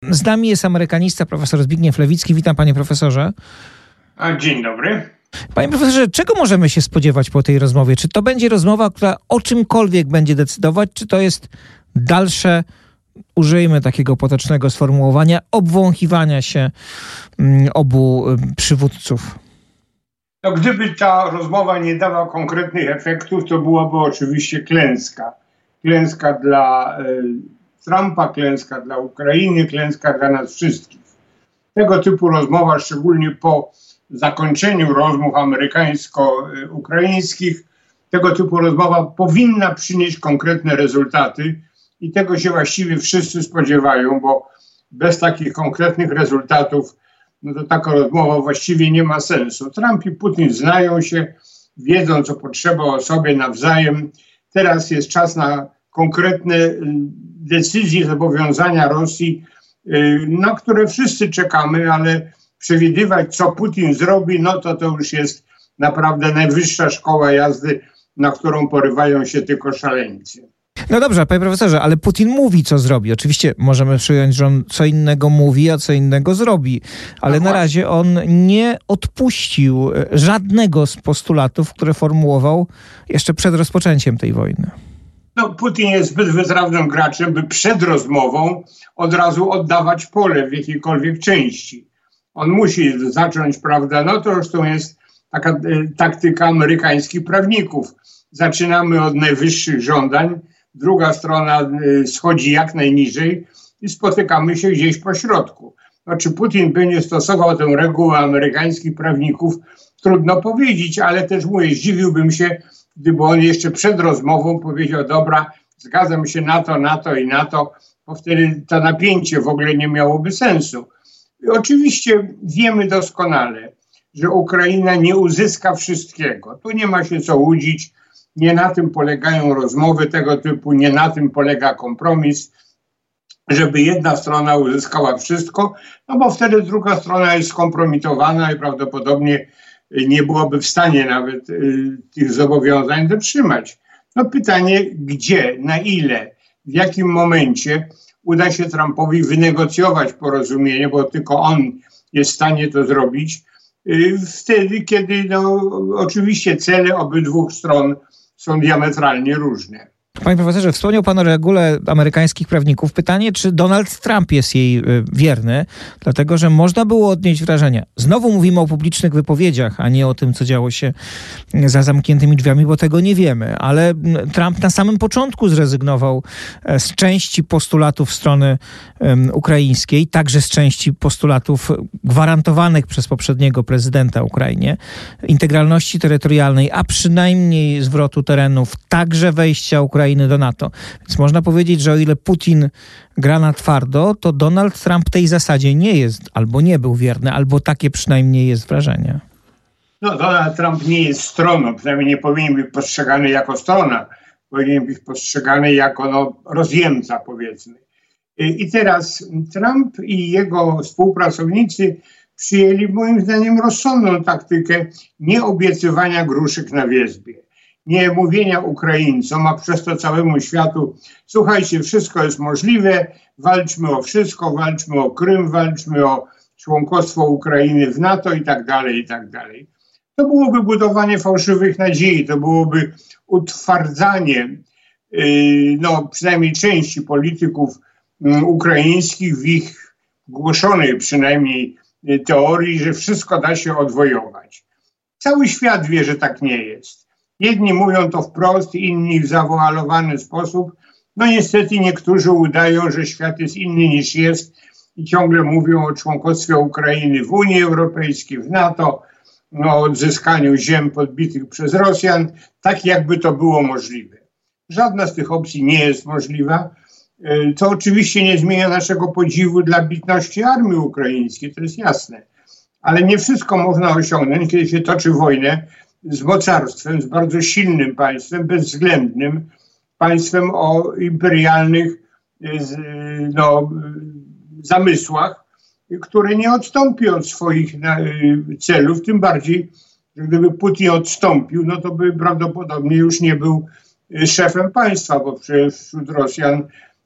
Z nami jest amerykanista, profesor Zbigniew Lewicki. Witam, panie profesorze. Dzień dobry. Panie profesorze, czego możemy się spodziewać po tej rozmowie? Czy to będzie rozmowa, która o czymkolwiek będzie decydować, czy to jest dalsze, użyjmy takiego potocznego sformułowania, obwąchiwania się obu przywódców? No, gdyby ta rozmowa nie dała konkretnych efektów, to byłaby oczywiście klęska. Klęska dla Trumpa, klęska dla Ukrainy, klęska dla nas wszystkich. Tego typu rozmowa, szczególnie po zakończeniu rozmów amerykańsko-ukraińskich, tego typu rozmowa powinna przynieść konkretne rezultaty i tego się właściwie wszyscy spodziewają, bo bez takich konkretnych rezultatów no to taka rozmowa właściwie nie ma sensu. Trump i Putin znają się, wiedzą, co potrzeba o sobie nawzajem. Teraz jest czas na konkretne decyzje, zobowiązania Rosji, na które wszyscy czekamy, ale przewidywać, co Putin zrobi, no to już jest naprawdę najwyższa szkoła jazdy, na którą porywają się tylko szaleńcy. No dobrze, panie profesorze, ale Putin mówi, co zrobi. Oczywiście możemy przyjąć, że on co innego mówi, a co innego zrobi. Ale na razie on nie odpuścił żadnego z postulatów, które formułował jeszcze przed rozpoczęciem tej wojny. No, Putin jest zbyt wytrawnym graczem, by przed rozmową od razu oddawać pole w jakiejkolwiek części. On musi zacząć, prawda, no to zresztą jest taka taktyka amerykańskich prawników. Zaczynamy od najwyższych żądań, druga strona schodzi jak najniżej i spotykamy się gdzieś po środku. No, czy Putin będzie stosował tę regułę amerykańskich prawników, trudno powiedzieć, ale też zdziwiłbym się, gdyby on jeszcze przed rozmową powiedział, dobra, zgadzam się na to i na to, bo wtedy to napięcie w ogóle nie miałoby sensu. I oczywiście wiemy doskonale, że Ukraina nie uzyska wszystkiego. Tu nie ma się co łudzić, nie na tym polegają rozmowy tego typu, nie na tym polega kompromis, żeby jedna strona uzyskała wszystko, no bo wtedy druga strona jest skompromitowana i prawdopodobnie nie byłoby w stanie nawet tych zobowiązań dotrzymać. No pytanie, gdzie, na ile, w jakim momencie uda się Trumpowi wynegocjować porozumienie, bo tylko on jest w stanie to zrobić, wtedy, kiedy oczywiście cele obydwu stron są diametralnie różne. Panie profesorze, wspomniał pan o regule amerykańskich prawników. Pytanie, czy Donald Trump jest jej wierny? Dlatego, że można było odnieść wrażenie. Znowu mówimy o publicznych wypowiedziach, a nie o tym, co działo się za zamkniętymi drzwiami, bo tego nie wiemy. Ale Trump na samym początku zrezygnował z części postulatów strony ukraińskiej, także z części postulatów gwarantowanych przez poprzedniego prezydenta Ukrainie, integralności terytorialnej, a przynajmniej zwrotu terenów, także wejścia Ukrainy do NATO. Więc można powiedzieć, że o ile Putin gra na twardo, to Donald Trump tej zasadzie nie jest, albo nie był wierny, albo takie przynajmniej jest wrażenie. No, Donald Trump nie jest stroną, przynajmniej nie powinien być postrzegany jako strona. Powinien być postrzegany jako rozjemca, powiedzmy. I teraz Trump i jego współpracownicy przyjęli moim zdaniem rozsądną taktykę nieobiecywania gruszek na wierzbie. Nie mówienia Ukraińcom, a przez to całemu światu, słuchajcie, wszystko jest możliwe, walczmy o wszystko, walczmy o Krym, walczmy o członkostwo Ukrainy w NATO i tak dalej, i tak dalej. To byłoby budowanie fałszywych nadziei, to byłoby utwardzanie przynajmniej części polityków ukraińskich w ich głoszonej przynajmniej teorii, że wszystko da się odwojować. Cały świat wie, że tak nie jest. Jedni mówią to wprost, inni w zawoalowany sposób. No niestety niektórzy udają, że świat jest inny niż jest i ciągle mówią o członkostwie Ukrainy w Unii Europejskiej, w NATO, o odzyskaniu ziem podbitych przez Rosjan, tak jakby to było możliwe. Żadna z tych opcji nie jest możliwa. To oczywiście nie zmienia naszego podziwu dla bitności armii ukraińskiej, to jest jasne. Ale nie wszystko można osiągnąć, kiedy się toczy wojnę z mocarstwem, z bardzo silnym państwem, bezwzględnym państwem o imperialnych zamysłach, które nie odstąpi od swoich celów, tym bardziej, że gdyby Putin odstąpił, no to by prawdopodobnie już nie był szefem państwa, bo przecież wśród Rosjan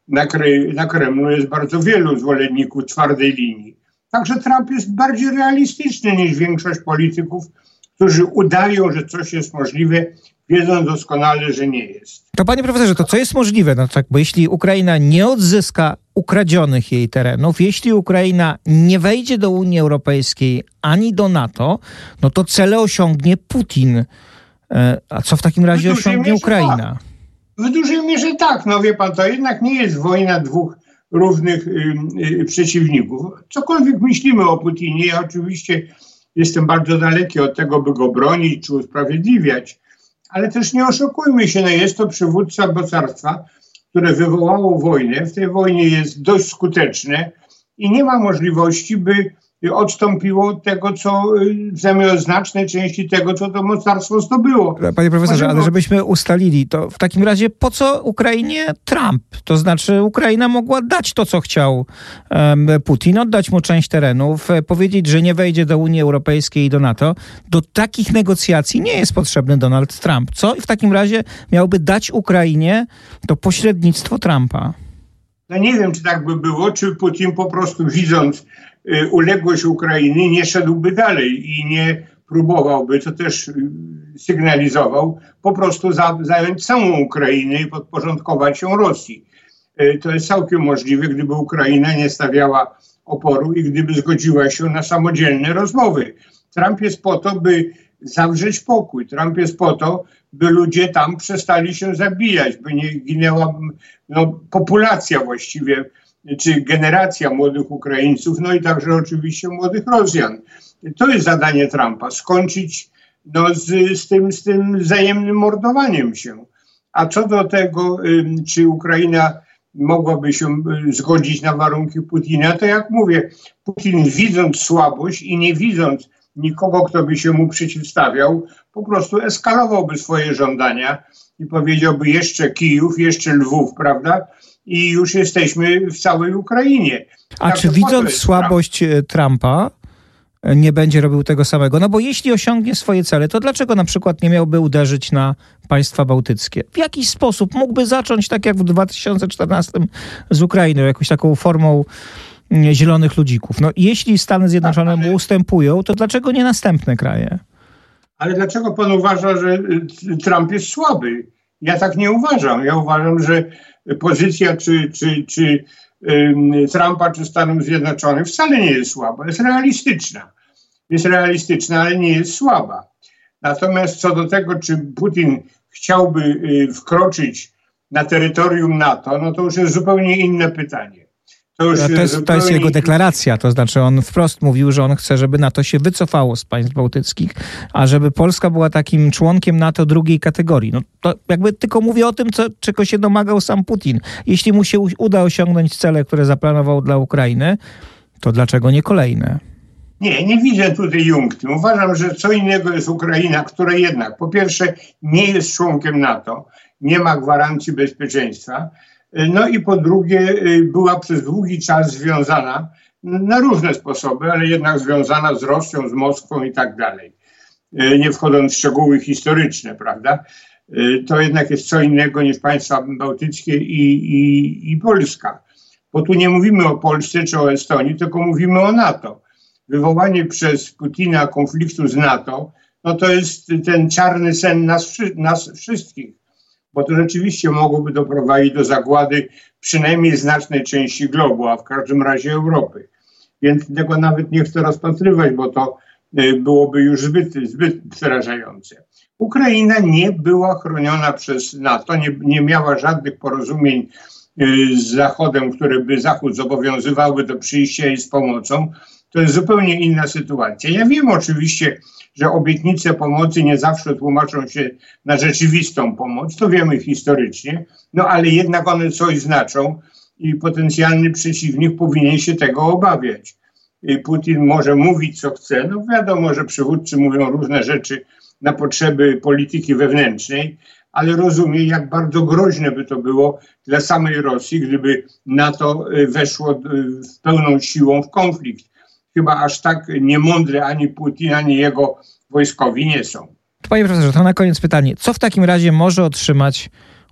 na Kremlu jest bardzo wielu zwolenników twardej linii. Także Trump jest bardziej realistyczny niż większość polityków, którzy udają, że coś jest możliwe, wiedząc doskonale, że nie jest. To panie profesorze, to co jest możliwe? No tak, bo jeśli Ukraina nie odzyska ukradzionych jej terenów, jeśli Ukraina nie wejdzie do Unii Europejskiej ani do NATO, no to cele osiągnie Putin. A co w takim razie osiągnie Ukraina? Tak. W dużej mierze tak. No wie pan, to jednak nie jest wojna dwóch równych przeciwników. Cokolwiek myślimy o Putinie, ja oczywiście jestem bardzo daleki od tego, by go bronić czy usprawiedliwiać, ale też nie oszukujmy się, no jest to przywódca mocarstwa, które wywołało wojnę. W tej wojnie jest dość skuteczne i nie ma możliwości, by odstąpiło od tego, co zamiast znacznej części tego, co to mocarstwo zdobyło. Panie profesorze, ale żebyśmy ustalili, to w takim razie po co Ukrainie Trump? To znaczy Ukraina mogła dać to, co chciał Putin, oddać mu część terenów, powiedzieć, że nie wejdzie do Unii Europejskiej i do NATO. Do takich negocjacji nie jest potrzebny Donald Trump. Co w takim razie miałby dać Ukrainie to pośrednictwo Trumpa? No nie wiem, czy tak by było, czy Putin po prostu widząc uległość Ukrainy nie szedłby dalej i nie próbowałby, co też sygnalizował, po prostu zająć całą Ukrainę i podporządkować ją Rosji. To jest całkiem możliwe, gdyby Ukraina nie stawiała oporu i gdyby zgodziła się na samodzielne rozmowy. Trump jest po to, by zawrzeć pokój. Trump jest po to, by ludzie tam przestali się zabijać, by nie ginęła populacja właściwie, czy generacja młodych Ukraińców, no i także oczywiście młodych Rosjan. To jest zadanie Trumpa, skończyć z tym wzajemnym mordowaniem się. A co do tego, czy Ukraina mogłaby się zgodzić na warunki Putina, to jak mówię, Putin widząc słabość i nie widząc nikogo, kto by się mu przeciwstawiał, po prostu eskalowałby swoje żądania i powiedziałby jeszcze Kijów, jeszcze Lwów, prawda? I już jesteśmy w całej Ukrainie. A czy widząc słabość Trumpa nie będzie robił tego samego? No bo jeśli osiągnie swoje cele, to dlaczego na przykład nie miałby uderzyć na państwa bałtyckie? W jakiś sposób mógłby zacząć tak jak w 2014 z Ukrainą, jakąś taką formą zielonych ludzików. No jeśli Stany Zjednoczone mu ustępują, to dlaczego nie następne kraje? Ale dlaczego pan uważa, że Trump jest słaby? Ja tak nie uważam. Ja uważam, że pozycja czy Trumpa, czy Stanów Zjednoczonych wcale nie jest słaba. Jest realistyczna. Jest realistyczna, ale nie jest słaba. Natomiast co do tego, czy Putin chciałby wkroczyć na terytorium NATO, no to już jest zupełnie inne pytanie. To jest jego deklaracja, to znaczy on wprost mówił, że on chce, żeby NATO się wycofało z państw bałtyckich, a żeby Polska była takim członkiem NATO drugiej kategorii. No to jakby tylko mówię o tym, czego się domagał sam Putin. Jeśli mu się uda osiągnąć cele, które zaplanował dla Ukrainy, to dlaczego nie kolejne? Nie widzę tutaj junkty. Uważam, że co innego jest Ukraina, która jednak po pierwsze nie jest członkiem NATO, nie ma gwarancji bezpieczeństwa, no i po drugie była przez długi czas związana na różne sposoby, ale jednak związana z Rosją, z Moskwą i tak dalej. Nie wchodząc w szczegóły historyczne, prawda? To jednak jest co innego niż państwa bałtyckie i Polska. Bo tu nie mówimy o Polsce czy o Estonii, tylko mówimy o NATO. Wywołanie przez Putina konfliktu z NATO, no to jest ten czarny sen nas wszystkich. Bo to rzeczywiście mogłoby doprowadzić do zagłady przynajmniej znacznej części globu, a w każdym razie Europy. Więc tego nawet nie chcę rozpatrywać, bo to byłoby już zbyt przerażające. Ukraina nie była chroniona przez NATO, nie miała żadnych porozumień z Zachodem, które by Zachód zobowiązywały do przyjścia jej z pomocą. To jest zupełnie inna sytuacja. Ja wiem oczywiście, że obietnice pomocy nie zawsze tłumaczą się na rzeczywistą pomoc, to wiemy historycznie, no ale jednak one coś znaczą i potencjalny przeciwnik powinien się tego obawiać. Putin może mówić co chce, no wiadomo, że przywódcy mówią różne rzeczy na potrzeby polityki wewnętrznej, ale rozumie, jak bardzo groźne by to było dla samej Rosji, gdyby NATO weszło z pełną siłą w konflikt. Chyba aż tak niemądre ani Putin, ani jego wojskowi nie są. Panie profesorze, to na koniec pytanie. Co w takim razie może otrzymać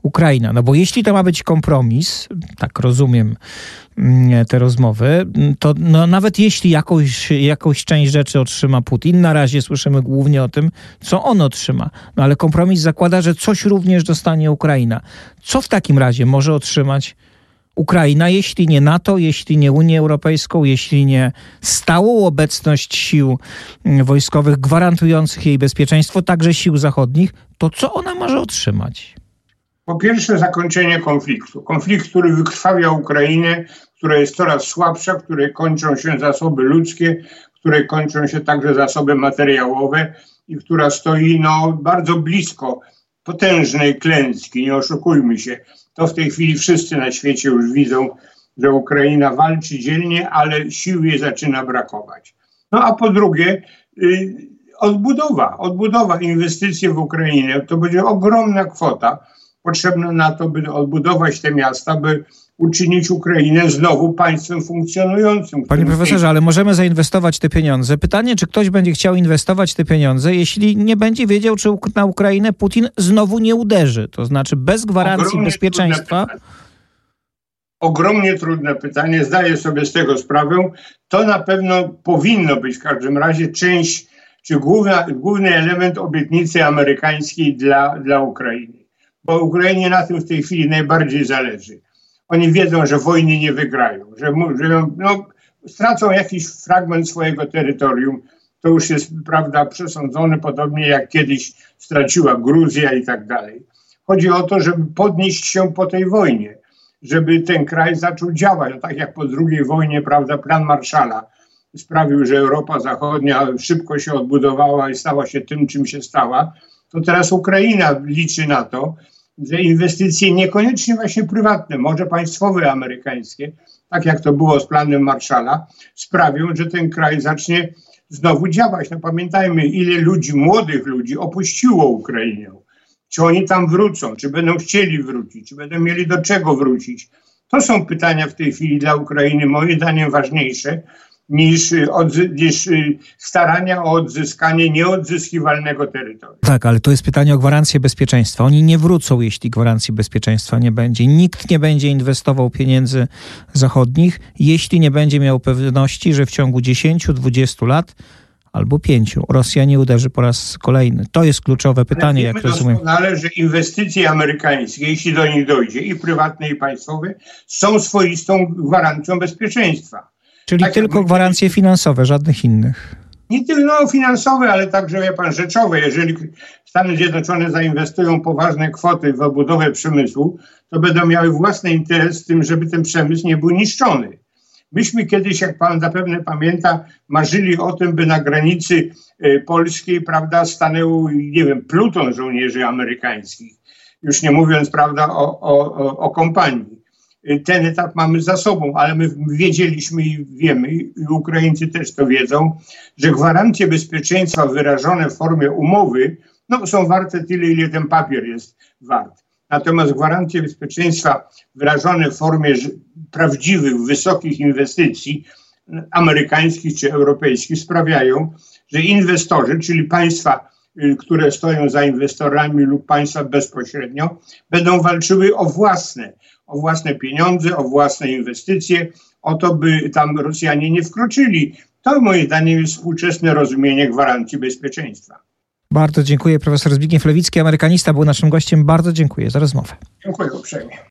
Ukraina? No bo jeśli to ma być kompromis, tak rozumiem te rozmowy, to no nawet jeśli jakąś część rzeczy otrzyma Putin, na razie słyszymy głównie o tym, co on otrzyma. No ale kompromis zakłada, że coś również dostanie Ukraina. Co w takim razie może otrzymać Ukraina, jeśli nie NATO, jeśli nie Unię Europejską, jeśli nie stałą obecność sił wojskowych gwarantujących jej bezpieczeństwo, także sił zachodnich, to co ona może otrzymać? Po pierwsze zakończenie konfliktu. Konflikt, który wykrwawia Ukrainę, która jest coraz słabsza, w której kończą się zasoby ludzkie, w której kończą się także zasoby materiałowe i która stoi bardzo blisko potężnej klęski, nie oszukujmy się. To w tej chwili wszyscy na świecie już widzą, że Ukraina walczy dzielnie, ale sił jej zaczyna brakować. No a po drugie odbudowa, inwestycje w Ukrainę. To będzie ogromna kwota potrzebna na to, by odbudować te miasta, by uczynić Ukrainę znowu państwem funkcjonującym. Panie profesorze, ale możemy zainwestować te pieniądze. Pytanie, czy ktoś będzie chciał inwestować te pieniądze, jeśli nie będzie wiedział, czy na Ukrainę Putin znowu nie uderzy. To znaczy bez gwarancji bezpieczeństwa. Ogromnie trudne pytanie. Zdaję sobie z tego sprawę. To na pewno powinno być w każdym razie część, czy główny element obietnicy amerykańskiej dla Ukrainy. Bo Ukrainie na tym w tej chwili najbardziej zależy. Oni wiedzą, że wojny nie wygrają, że stracą jakiś fragment swojego terytorium. To już jest, prawda, przesądzone, podobnie jak kiedyś straciła Gruzja i tak dalej. Chodzi o to, żeby podnieść się po tej wojnie, żeby ten kraj zaczął działać. No, tak jak po II wojnie, prawda, plan Marshalla sprawił, że Europa Zachodnia szybko się odbudowała i stała się tym, czym się stała. To teraz Ukraina liczy na to, że inwestycje niekoniecznie właśnie prywatne, może państwowe amerykańskie, tak jak to było z planem Marshalla, sprawią, że ten kraj zacznie znowu działać. No pamiętajmy, ile ludzi, młodych ludzi opuściło Ukrainę. Czy oni tam wrócą, czy będą chcieli wrócić, czy będą mieli do czego wrócić. To są pytania w tej chwili dla Ukrainy, moim zdaniem, ważniejsze niż starania o odzyskanie nieodzyskiwalnego terytorium. Tak, ale to jest pytanie o gwarancję bezpieczeństwa. Oni nie wrócą, jeśli gwarancji bezpieczeństwa nie będzie. Nikt nie będzie inwestował pieniędzy zachodnich, jeśli nie będzie miał pewności, że w ciągu 10-20 lat albo 5 Rosja nie uderzy po raz kolejny. To jest kluczowe pytanie, jak rozumiem. Doskonale, że inwestycje amerykańskie, jeśli do nich dojdzie, i prywatne, i państwowe, są swoistą gwarancją bezpieczeństwa. Czyli tak tylko gwarancje finansowe, żadnych innych. Nie tylko finansowe, ale także, wie pan, rzeczowe. Jeżeli Stany Zjednoczone zainwestują poważne kwoty w obudowę przemysłu, to będą miały własny interes w tym, żeby ten przemysł nie był niszczony. Myśmy kiedyś, jak pan zapewne pamięta, marzyli o tym, by na granicy polskiej, prawda, stanęł, nie wiem, pluton żołnierzy amerykańskich. Już nie mówiąc, prawda, o kompanii. Ten etap mamy za sobą, ale my wiedzieliśmy i wiemy, i Ukraińcy też to wiedzą, że gwarancje bezpieczeństwa wyrażone w formie umowy są warte tyle, ile ten papier jest wart. Natomiast gwarancje bezpieczeństwa wyrażone w formie prawdziwych, wysokich inwestycji amerykańskich czy europejskich sprawiają, że inwestorzy, czyli państwa, które stoją za inwestorami lub państwa bezpośrednio, będą walczyły o własne pieniądze, o własne inwestycje, o to, by tam Rosjanie nie wkroczyli. To moim zdaniem jest współczesne rozumienie gwarancji bezpieczeństwa. Bardzo dziękuję. Profesor Zbigniew Lewicki, amerykanista, był naszym gościem. Bardzo dziękuję za rozmowę. Dziękuję uprzejmie.